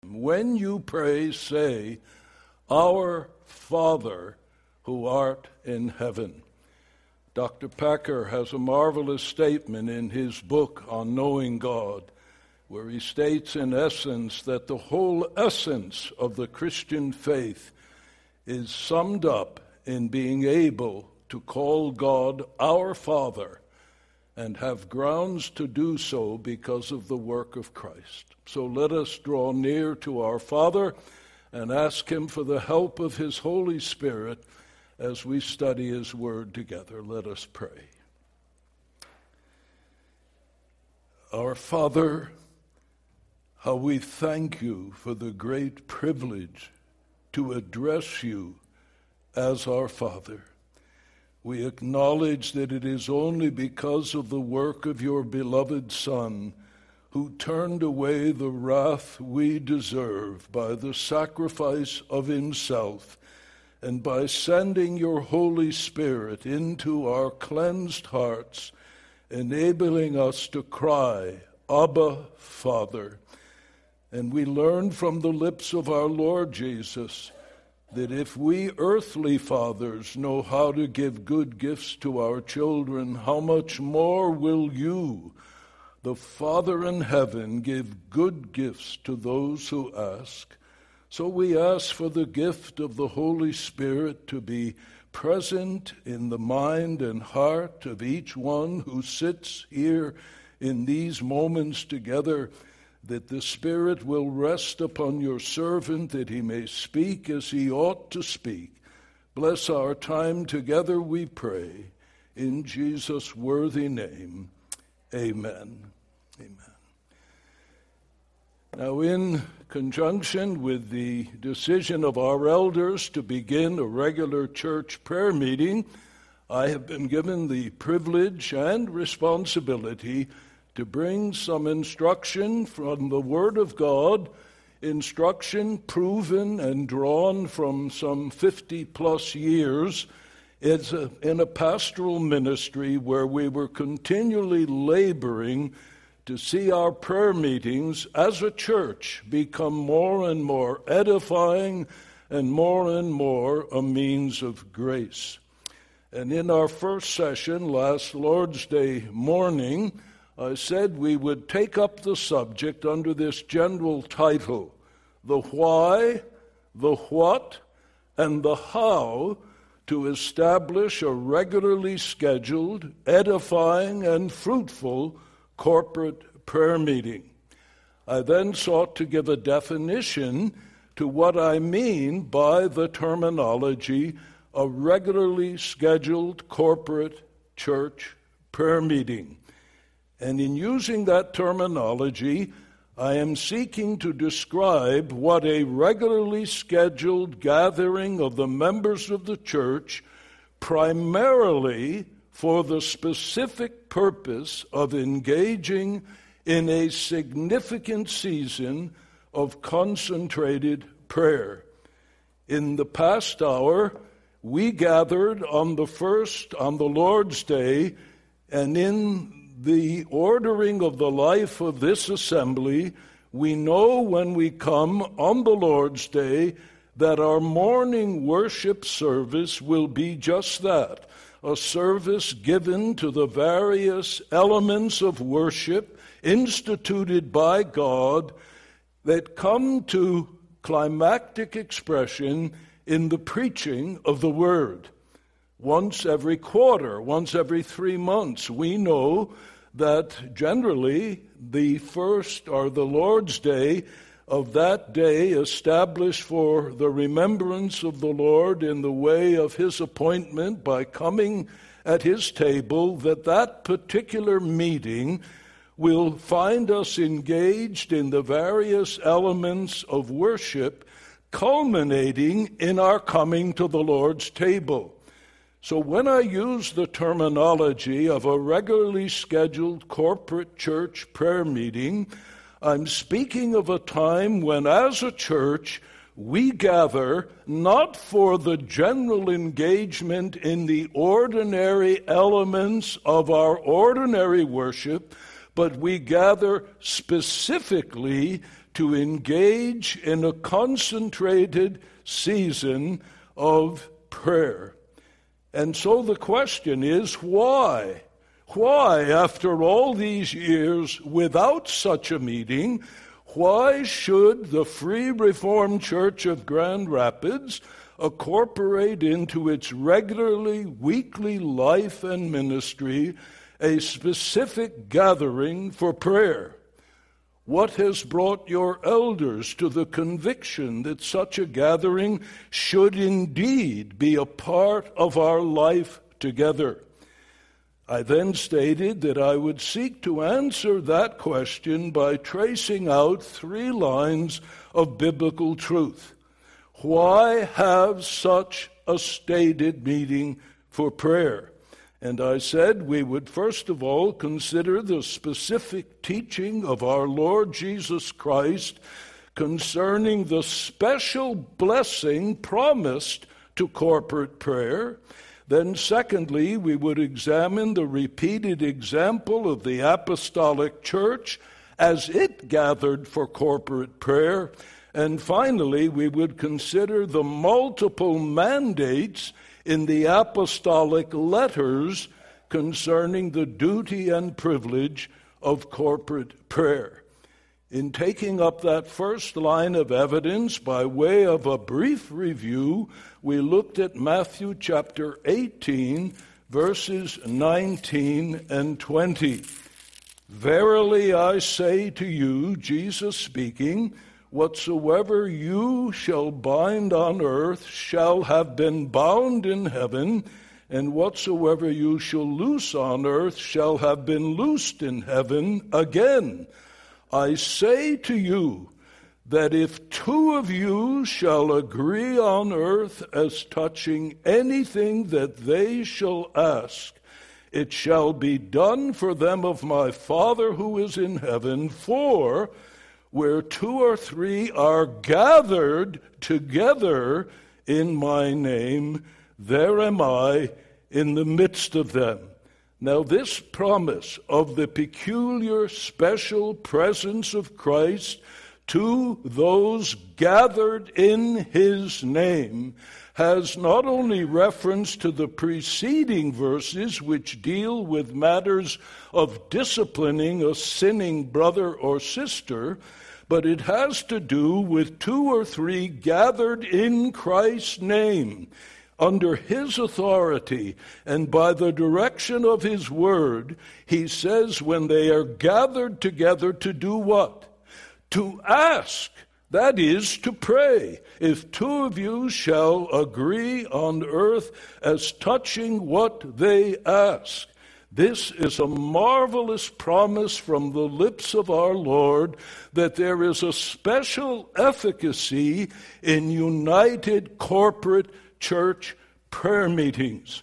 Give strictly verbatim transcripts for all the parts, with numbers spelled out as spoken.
When you pray, say, Our Father, who art in heaven. Doctor Packer has a marvelous statement in his book on knowing God, where he states in essence that the whole essence of the Christian faith is summed up in being able to call God our Father and have grounds to do so because of the work of Christ. So let us draw near to our Father and ask him for the help of his Holy Spirit as we study his word together. Let us pray. Our Father, how we thank you for the great privilege to address you as our Father. We acknowledge that it is only because of the work of your beloved Son, who turned away the wrath we deserve by the sacrifice of himself, and by sending your Holy Spirit into our cleansed hearts, enabling us to cry, Abba, Father. And we learn from the lips of our Lord Jesus that if we earthly fathers know how to give good gifts to our children, how much more will you, the Father in heaven, give good gifts to those who ask? So we ask for the gift of the Holy Spirit to be present in the mind and heart of each one who sits here in these moments together, that the Spirit will rest upon your servant, that he may speak as he ought to speak. Bless our time together, we pray. In Jesus' worthy name, amen. Amen. Now, in conjunction with the decision of our elders to begin a regular church prayer meeting, I have been given the privilege and responsibility to bring some instruction from the Word of God, instruction proven and drawn from some fifty plus years. It's a, in a pastoral ministry where we were continually laboring to see our prayer meetings as a church become more and more edifying and more and more a means of grace. And in our first session last Lord's Day morning, I said we would take up the subject under this general title, the why, the what, and the how to establish a regularly scheduled, edifying, and fruitful corporate prayer meeting. I then sought to give a definition to what I mean by the terminology a regularly scheduled corporate church prayer meeting. And in using that terminology, I am seeking to describe what a regularly scheduled gathering of the members of the church, primarily for the specific purpose of engaging in a significant season of concentrated prayer. In the past hour, we gathered on the first, on the Lord's Day, and in the ordering of the life of this assembly, we know when we come on the Lord's Day that our morning worship service will be just that, a service given to the various elements of worship instituted by God that come to climactic expression in the preaching of the Word. Once every quarter, once every three months, we know that generally the first or the Lord's Day of that day established for the remembrance of the Lord in the way of his appointment by coming at his table, that that particular meeting will find us engaged in the various elements of worship, culminating in our coming to the Lord's table. So when I use the terminology of a regularly scheduled corporate church prayer meeting, I'm speaking of a time when, as a church, we gather not for the general engagement in the ordinary elements of our ordinary worship, but we gather specifically to engage in a concentrated season of prayer. And so the question is, why? Why, after all these years without such a meeting, why should the Free Reformed Church of Grand Rapids incorporate into its regularly weekly life and ministry a specific gathering for prayer? What has brought your elders to the conviction that such a gathering should indeed be a part of our life together? I then stated that I would seek to answer that question by tracing out three lines of biblical truth. Why have such a stated meeting for prayer? And I said we would first of all consider the specific teaching of our Lord Jesus Christ concerning the special blessing promised to corporate prayer. Then secondly, we would examine the repeated example of the apostolic church as it gathered for corporate prayer. And finally, we would consider the multiple mandates in the apostolic letters concerning the duty and privilege of corporate prayer. In taking up that first line of evidence by way of a brief review, we looked at Matthew chapter eighteen, verses nineteen and twenty. Verily I say to you, Jesus speaking, whatsoever you shall bind on earth shall have been bound in heaven, and whatsoever you shall loose on earth shall have been loosed in heaven. Again, I say to you that if two of you shall agree on earth as touching anything that they shall ask, it shall be done for them of my Father who is in heaven. For where two or three are gathered together in my name, there am I in the midst of them. Now this promise of the peculiar, special presence of Christ to those gathered in his name has not only reference to the preceding verses which deal with matters of disciplining a sinning brother or sister, but it has to do with two or three gathered in Christ's name, under his authority and by the direction of his word. He says when they are gathered together to do what? To ask. That is, to pray. If two of you shall agree on earth as touching what they ask. This is a marvelous promise from the lips of our Lord that there is a special efficacy in united corporate church prayer meetings.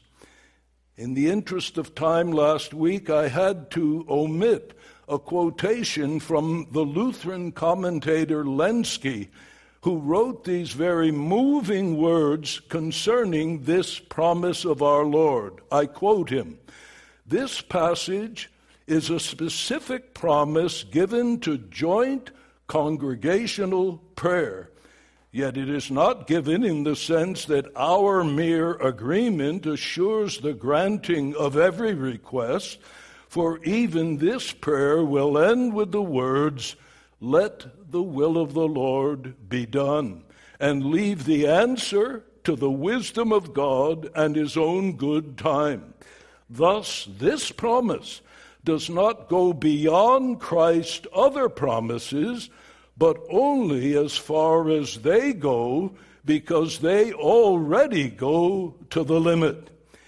In the interest of time last week, I had to omit a quotation from the Lutheran commentator Lenski, who wrote these very moving words concerning this promise of our Lord. I quote him, "This passage is a specific promise given to joint congregational prayer. Yet it is not given in the sense that our mere agreement assures the granting of every request, for even this prayer will end with the words, 'Let the will of the Lord be done,' and leave the answer to the wisdom of God and his own good time. Thus, this promise does not go beyond Christ's other promises, but only as far as they go, because they already go to the limit."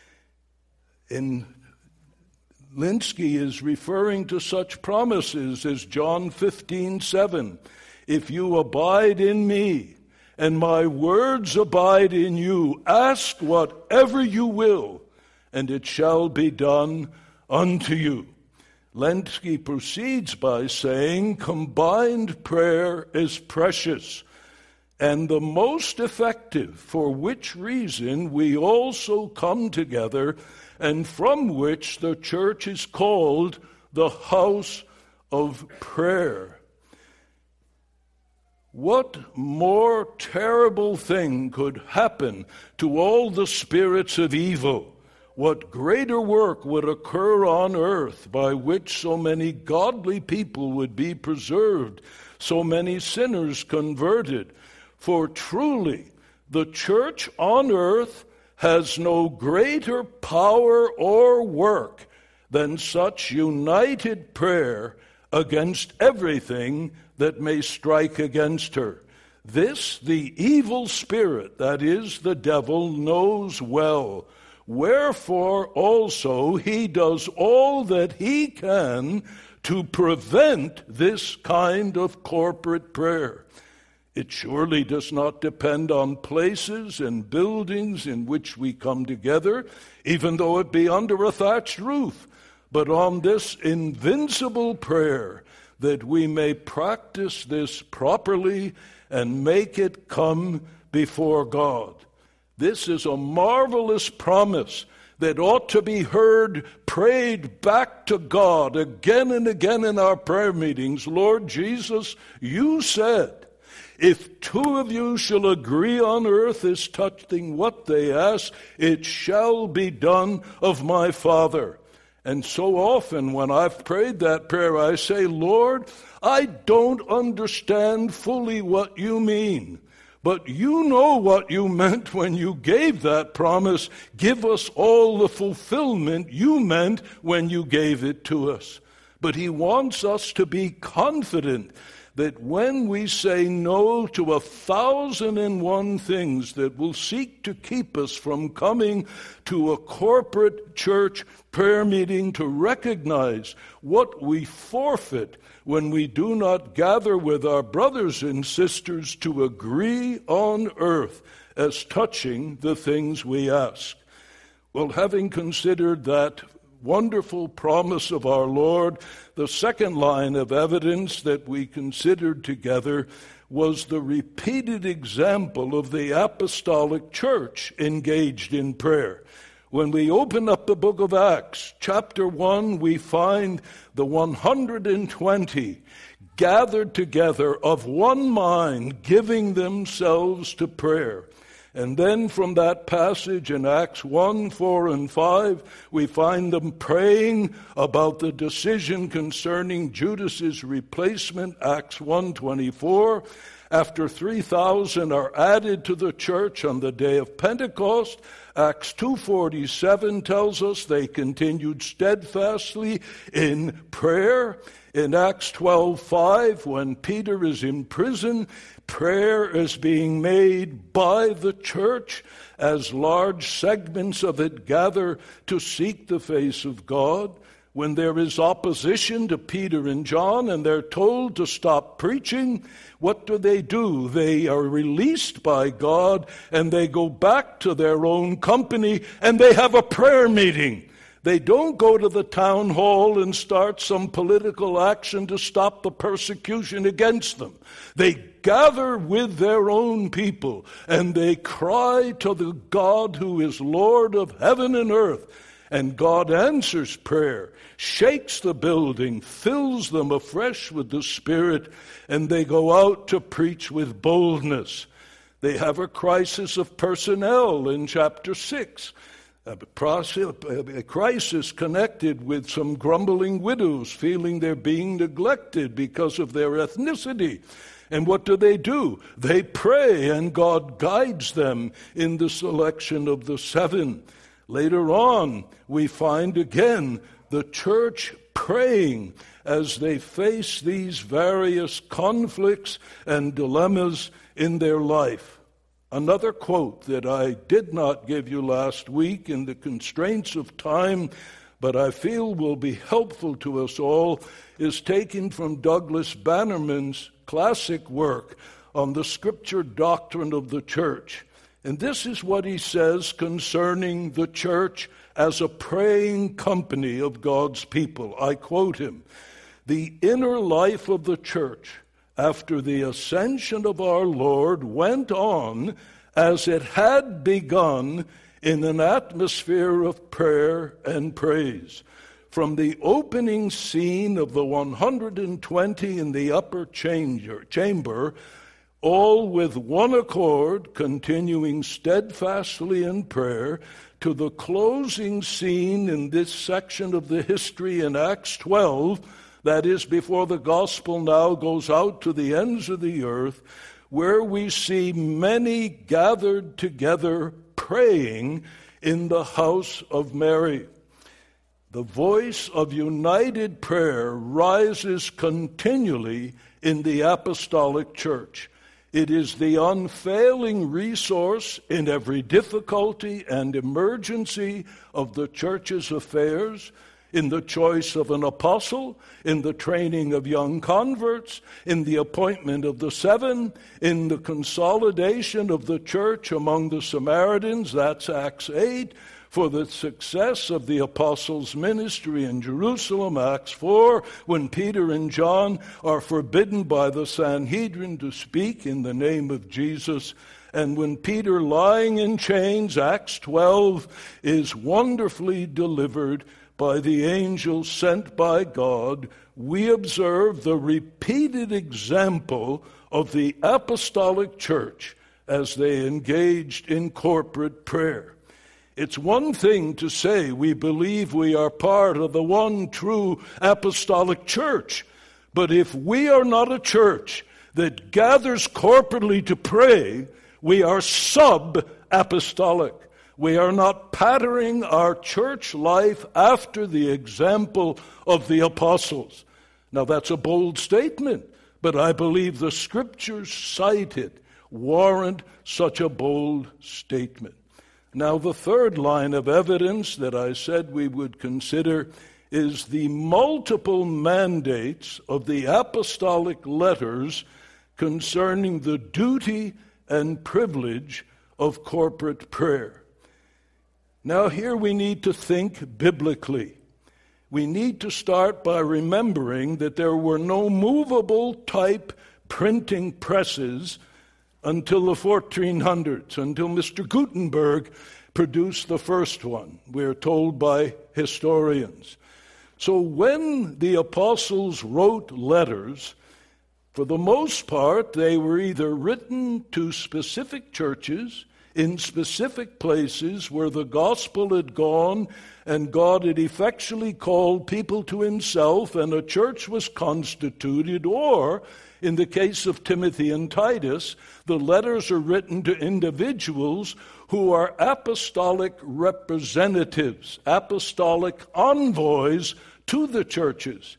In Linsky is referring to such promises as John fifteen seven. "If you abide in me, and my words abide in you, ask whatever you will, and it shall be done unto you." Lenski proceeds by saying, combined prayer is precious and the most effective, for which reason we also come together, and from which the church is called the house of prayer. What more terrible thing could happen to all the spirits of evil? What greater work would occur on earth by which so many godly people would be preserved, so many sinners converted? For truly, the church on earth has no greater power or work than such united prayer against everything that may strike against her. This the evil spirit, that is, the devil, knows well. Wherefore also he does all that he can to prevent this kind of corporate prayer. It surely does not depend on places and buildings in which we come together, even though it be under a thatched roof, but on this invincible prayer, that we may practice this properly and make it come before God. This is a marvelous promise that ought to be heard, prayed back to God again and again in our prayer meetings. Lord Jesus, you said, if two of you shall agree on earth as touching what they ask, it shall be done of my Father. And so often when I've prayed that prayer, I say, Lord, I don't understand fully what you mean. But you know what you meant when you gave that promise. Give us all the fulfillment you meant when you gave it to us. But he wants us to be confident that when we say no to a thousand and one things that will seek to keep us from coming to a corporate church prayer meeting, to recognize what we forfeit when we do not gather with our brothers and sisters to agree on earth as touching the things we ask. Well, having considered that wonderful promise of our Lord, the second line of evidence that we considered together was the repeated example of the apostolic church engaged in prayer. When we open up the book of Acts, chapter one, we find the one hundred twenty gathered together of one mind, giving themselves to prayer. And then from that passage in Acts one, four, and five, we find them praying about the decision concerning Judas's replacement, Acts one twenty-four. After three thousand are added to the church on the day of Pentecost, Acts two forty-seven tells us they continued steadfastly in prayer. In Acts twelve five, when Peter is in prison, prayer is being made by the church as large segments of it gather to seek the face of God. When there is opposition to Peter and John and they're told to stop preaching, what do they do? They are released by God and they go back to their own company and they have a prayer meeting. They don't go to the town hall and start some political action to stop the persecution against them. They gather with their own people and they cry to the God who is Lord of heaven and earth. And God answers prayer, shakes the building, fills them afresh with the Spirit, and they go out to preach with boldness. They have a crisis of personnel in chapter six. A crisis connected with some grumbling widows feeling they're being neglected because of their ethnicity. And what do they do? They pray, and God guides them in the selection of the seven. Later on, we find again the church praying as they face these various conflicts and dilemmas in their life. Another quote that I did not give you last week in the constraints of time, but I feel will be helpful to us all, is taken from Douglas Bannerman's classic work on the scripture doctrine of the church. And this is what he says concerning the church as a praying company of God's people. I quote him, "The inner life of the church after the ascension of our Lord went on as it had begun in an atmosphere of prayer and praise. From the opening scene of the one hundred twenty in the upper chamber, chamber all with one accord, continuing steadfastly in prayer, to the closing scene in this section of the history in Acts twelve, that is, before the gospel now goes out to the ends of the earth, where we see many gathered together praying in the house of Mary. The voice of united prayer rises continually in the apostolic church. It is the unfailing resource in every difficulty and emergency of the church's affairs, in the choice of an apostle, in the training of young converts, in the appointment of the seven, in the consolidation of the church among the Samaritans, that's Acts eight, for the success of the apostles' ministry in Jerusalem, Acts four, when Peter and John are forbidden by the Sanhedrin to speak in the name of Jesus, and when Peter, lying in chains, Acts twelve, is wonderfully delivered by the angel sent by God, we observe the repeated example of the apostolic church as they engaged in corporate prayer. It's one thing to say we believe we are part of the one true apostolic church, but if we are not a church that gathers corporately to pray, we are sub-apostolic. We are not patterning our church life after the example of the apostles. Now, that's a bold statement, but I believe the scriptures cited warrant such a bold statement. Now, the third line of evidence that I said we would consider is the multiple mandates of the apostolic letters concerning the duty and privilege of corporate prayer. Now, here we need to think biblically. We need to start by remembering that there were no movable type printing presses until the fourteen hundreds, until Mister Gutenberg produced the first one, we're told by historians. So when the apostles wrote letters, for the most part, they were either written to specific churches in specific places where the gospel had gone and God had effectually called people to himself and a church was constituted, or in the case of Timothy and Titus, the letters are written to individuals who are apostolic representatives, apostolic envoys to the churches.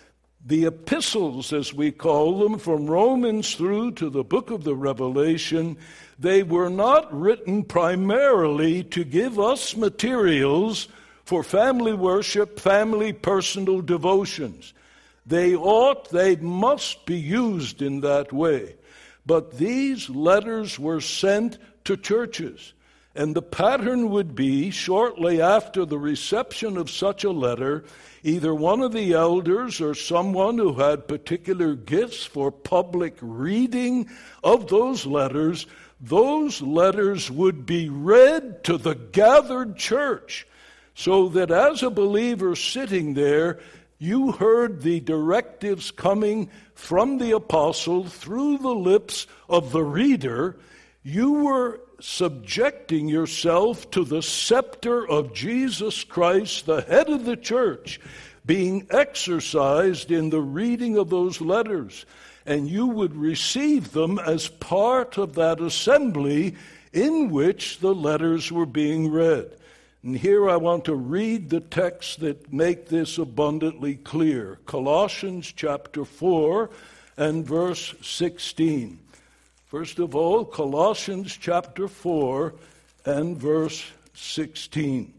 The epistles, as we call them, from Romans through to the book of the Revelation, they were not written primarily to give us materials for family worship, family personal devotions. They ought, they must be used in that way. But these letters were sent to churches. And the pattern would be, shortly after the reception of such a letter, either one of the elders or someone who had particular gifts for public reading of those letters, those letters would be read to the gathered church, so that as a believer sitting there, you heard the directives coming from the apostle through the lips of the reader. You were subjecting yourself to the scepter of Jesus Christ, the head of the church, being exercised in the reading of those letters. And you would receive them as part of that assembly in which the letters were being read. And here I want to read the texts that make this abundantly clear. Colossians chapter four and verse sixteen. First of all, Colossians chapter four and verse sixteen.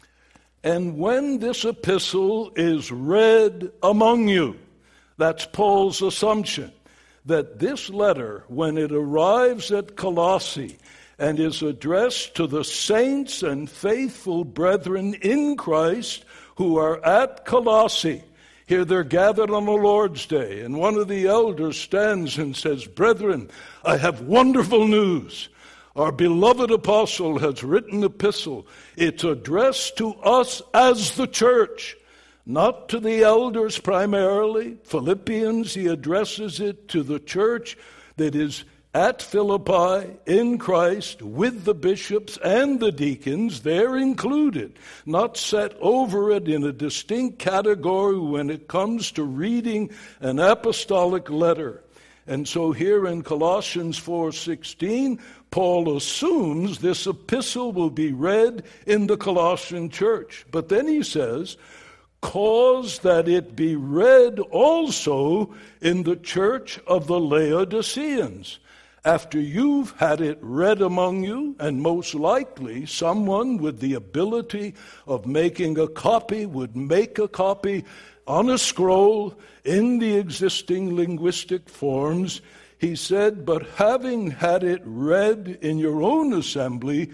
And when this epistle is read among you, that's Paul's assumption, that this letter, when it arrives at Colossae and is addressed to the saints and faithful brethren in Christ who are at Colossae, here they're gathered on the Lord's Day, and one of the elders stands and says, "Brethren, I have wonderful news. Our beloved apostle has written an epistle. It's addressed to us as the church, not to the elders primarily. Philippians, he addresses it to the church that is at Philippi in Christ with the bishops and the deacons. They're included, not set over it in a distinct category when it comes to reading an apostolic letter. And so here in Colossians four sixteen, Paul assumes this epistle will be read in the Colossian church. But then he says, cause that it be read also in the church of the Laodiceans. After you've had it read among you, and most likely someone with the ability of making a copy would make a copy on a scroll in the existing linguistic forms, he said, but having had it read in your own assembly,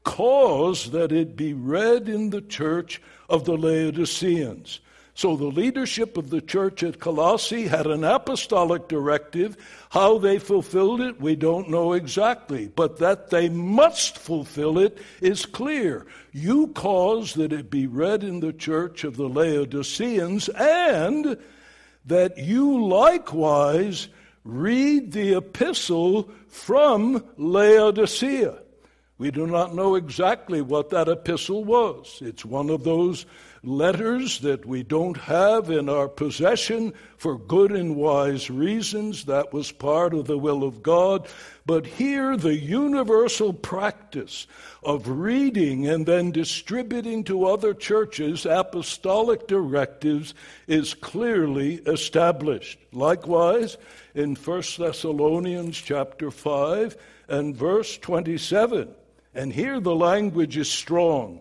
cause that it be read in the church of the Laodiceans. So the leadership of the church at Colossae had an apostolic directive. How they fulfilled it, we don't know exactly. But that they must fulfill it is clear. You cause that it be read in the church of the Laodiceans, and that you likewise read the epistle from Laodicea. We do not know exactly what that epistle was. It's one of those letters that we don't have in our possession for good and wise reasons. That was part of the will of God. But here the universal practice of reading and then distributing to other churches apostolic directives is clearly established. Likewise, in First Thessalonians chapter five and verse twenty-seven, and here the language is strong.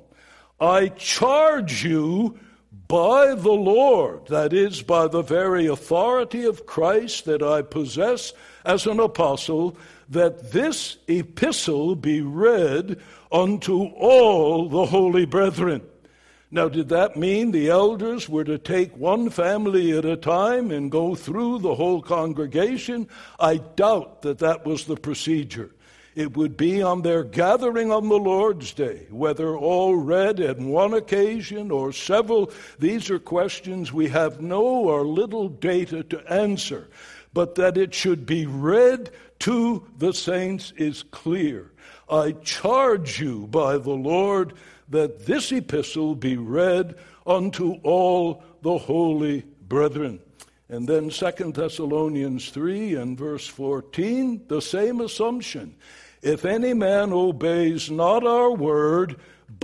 I charge you by the Lord, that is, by the very authority of Christ that I possess as an apostle, that this epistle be read unto all the holy brethren. Now, did that mean the elders were to take one family at a time and go through the whole congregation? I doubt that that was the procedure. It would be on their gathering on the Lord's Day, whether all read at one occasion or several. These are questions we have no or little data to answer. But that it should be read to the saints is clear. I charge you by the Lord that this epistle be read unto all the holy brethren. And then Second Thessalonians three and verse fourteen, the same assumption. If any man obeys not our word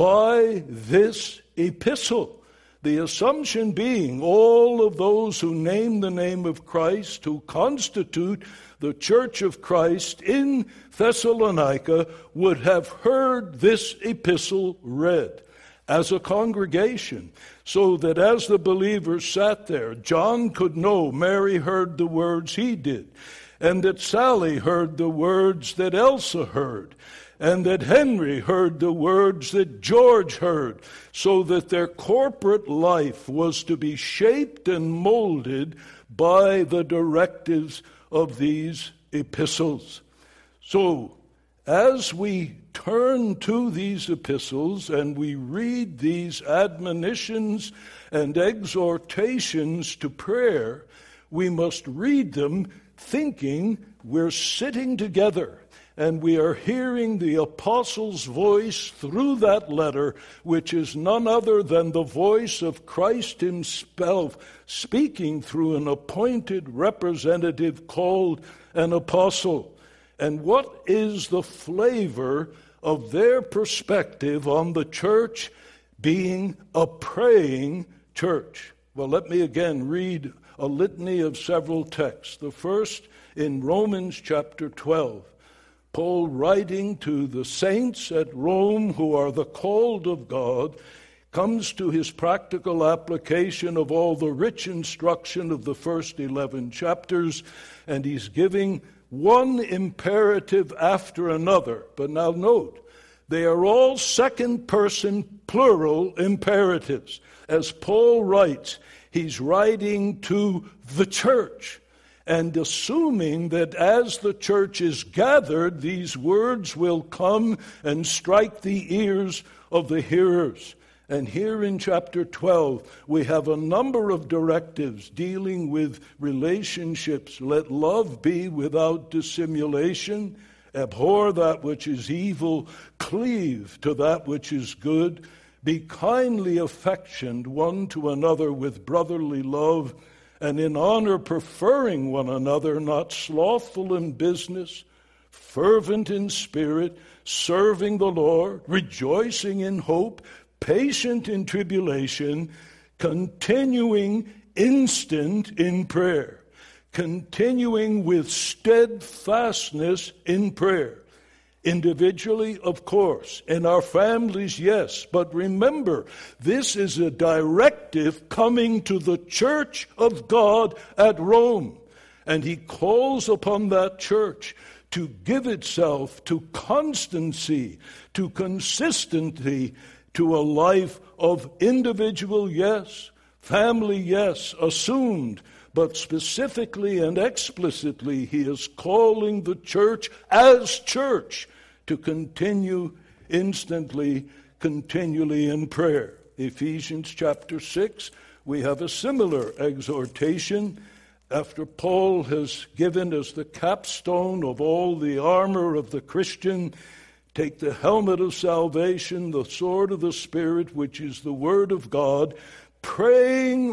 by this epistle, the assumption being all of those who name the name of Christ, who constitute the church of Christ in Thessalonica, would have heard this epistle read as a congregation, so that as the believers sat there, John could know Mary heard the words he did, and that Sally heard the words that Elsa heard, and that Henry heard the words that George heard, so that their corporate life was to be shaped and molded by the directives of these epistles. So, as we turn to these epistles and we read these admonitions and exhortations to prayer, we must read them thinking we're sitting together and we are hearing the apostle's voice through that letter, which is none other than the voice of Christ himself speaking through an appointed representative called an apostle. And what is the flavor of their perspective on the church being a praying church? Well, let me again read a litany of several texts. The first in Romans chapter twelve. Paul, writing to the saints at Rome who are the called of God, comes to his practical application of all the rich instruction of the first eleven chapters, and he's giving one imperative after another. But now note, they are all second-person plural imperatives. As Paul writes, he's writing to the church and assuming that as the church is gathered, these words will come and strike the ears of the hearers. And here in chapter twelve, we have a number of directives dealing with relationships. Let love be without dissimulation. Abhor that which is evil. Cleave to that which is good. Be kindly affectioned one to another with brotherly love, and in honor preferring one another, not slothful in business, fervent in spirit, serving the Lord, rejoicing in hope, patient in tribulation, continuing instant in prayer, continuing with steadfastness in prayer. Individually, of course. In our families, yes. But remember, this is a directive coming to the church of God at Rome. And he calls upon that church to give itself to constancy, to consistency, to a life of individual, yes, family, yes, assumed, but specifically and explicitly, he is calling the church as church to continue instantly, continually in prayer. Ephesians chapter six, we have a similar exhortation after Paul has given as the capstone of all the armor of the Christian. Take the helmet of salvation, the sword of the Spirit, which is the word of God, praying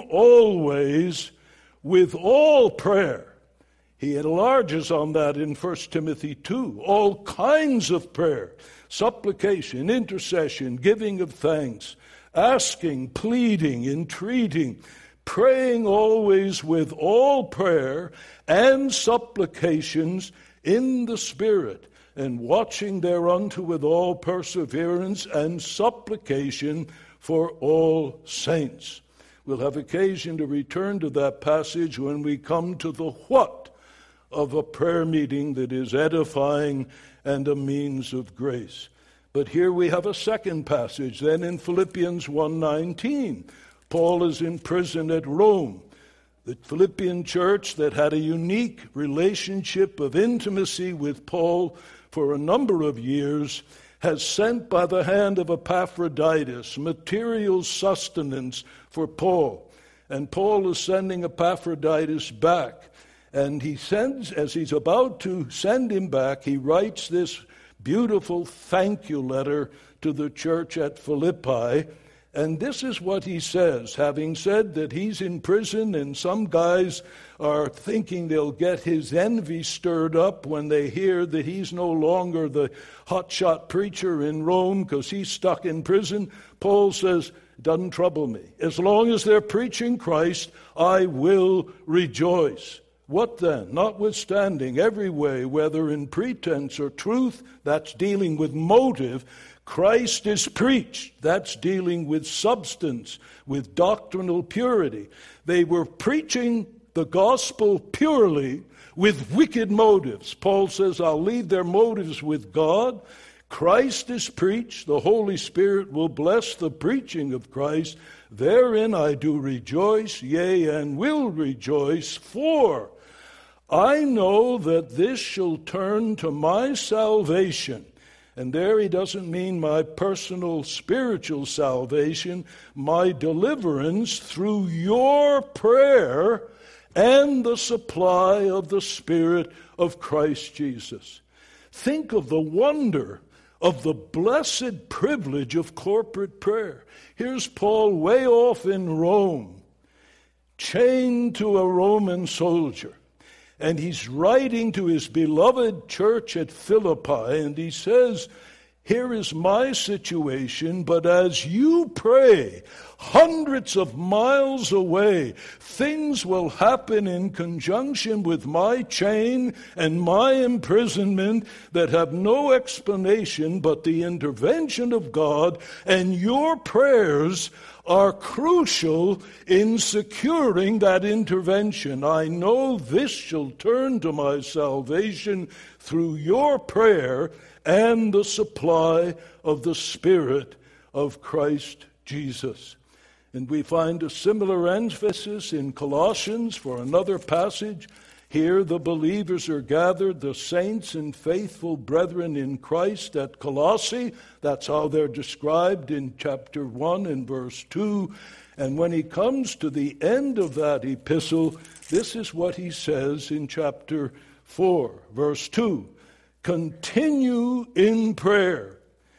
always with all prayer. He enlarges on that in First Timothy two. All kinds of prayer, supplication, intercession, giving of thanks, asking, pleading, entreating, praying always with all prayer and supplications in the Spirit, and watching thereunto with all perseverance and supplication for all saints. We'll have occasion to return to that passage when we come to the what of a prayer meeting that is edifying and a means of grace. But here we have a second passage, then in Philippians one nineteen. Paul is in prison at Rome. The Philippian church that had a unique relationship of intimacy with Paul for a number of years has sent by the hand of Epaphroditus material sustenance for Paul. And Paul is sending Epaphroditus back. And he sends, as he's about to send him back, he writes this beautiful thank you letter to the church at Philippi. And this is what he says, having said that he's in prison and some guys are thinking they'll get his envy stirred up when they hear that he's no longer the hotshot preacher in Rome because he's stuck in prison. Paul says, it doesn't trouble me. As long as they're preaching Christ, I will rejoice. What then? Notwithstanding every way, whether in pretense or truth, that's dealing with motive, Christ is preached. That's dealing with substance, with doctrinal purity. They were preaching the gospel purely with wicked motives. Paul says, I'll leave their motives with God. Christ is preached. The Holy Spirit will bless the preaching of Christ. Therein I do rejoice, yea, and will rejoice, for I know that this shall turn to my salvation. And there he doesn't mean my personal spiritual salvation, my deliverance through your prayer and the supply of the Spirit of Christ Jesus. Think of the wonder of the blessed privilege of corporate prayer. Here's Paul way off in Rome, chained to a Roman soldier. And he's writing to his beloved church at Philippi, and he says, here is my situation, but as you pray, hundreds of miles away, things will happen in conjunction with my chain and my imprisonment that have no explanation but the intervention of God, and your prayers are crucial in securing that intervention. I know this shall turn to my salvation through your prayer and the supply of the Spirit of Christ Jesus. And we find a similar emphasis in Colossians for another passage. Here the believers are gathered, the saints and faithful brethren in Christ at Colossae. That's how they're described in chapter one and verse two. And when he comes to the end of that epistle, this is what he says in chapter four, verse two. Continue in prayer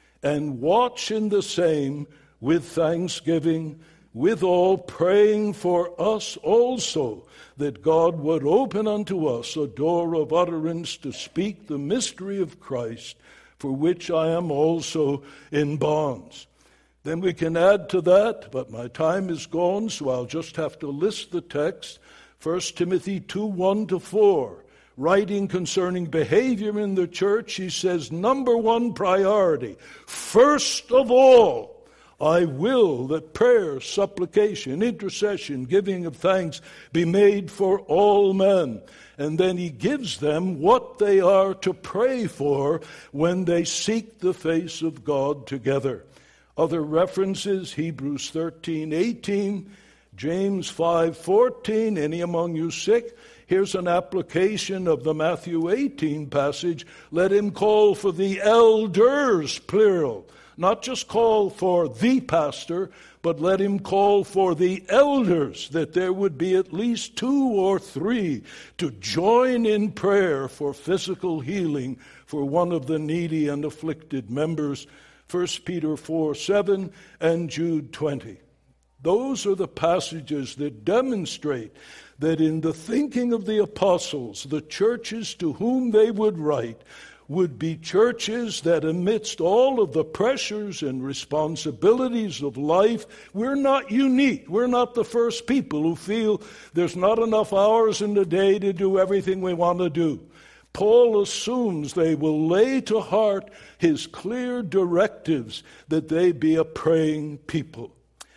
and watch in the same with thanksgiving, withal praying for us also, that God would open unto us a door of utterance to speak the mystery of Christ, for which I am also in bonds. Then we can add to that, but my time is gone, so I'll just have to list the text. First Timothy two, one to four. Writing concerning behavior in the church, he says, number one priority, first of all, I will that prayer, supplication, intercession, giving of thanks be made for all men. And then he gives them what they are to pray for when they seek the face of God together. Other references, Hebrews thirteen, eighteen, James five, fourteen, any among you sick? Here's an application of the Matthew eighteen passage. Let him call for the elders, plural. Not just call for the pastor, but let him call for the elders, that there would be at least two or three to join in prayer for physical healing for one of the needy and afflicted members. First Peter four, seven and Jude twenty. Those are the passages that demonstrate that in the thinking of the apostles, the churches to whom they would write would be churches that amidst all of the pressures and responsibilities of life, we're not unique. We're not the first people who feel there's not enough hours in the day to do everything we want to do. Paul assumes they will lay to heart his clear directives that they be a praying people.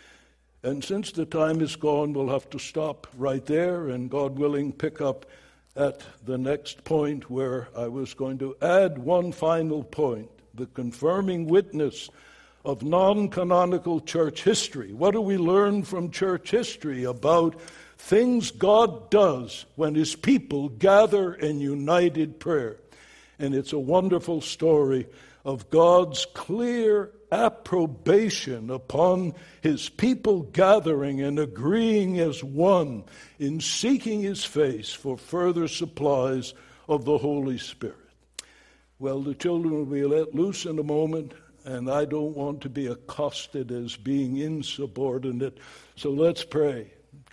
And since the time is gone, we'll have to stop right there and, God willing, pick up at the next point where I was going to add one final point, the confirming witness of non-canonical church history. What do we learn from church history about things God does when his people gather in united prayer? And it's a wonderful story of God's clear approbation upon his people gathering and agreeing as one in seeking his face for further supplies of the Holy Spirit. Well, the children will be let loose in a moment, and I don't want to be accosted as being insubordinate, so let's pray.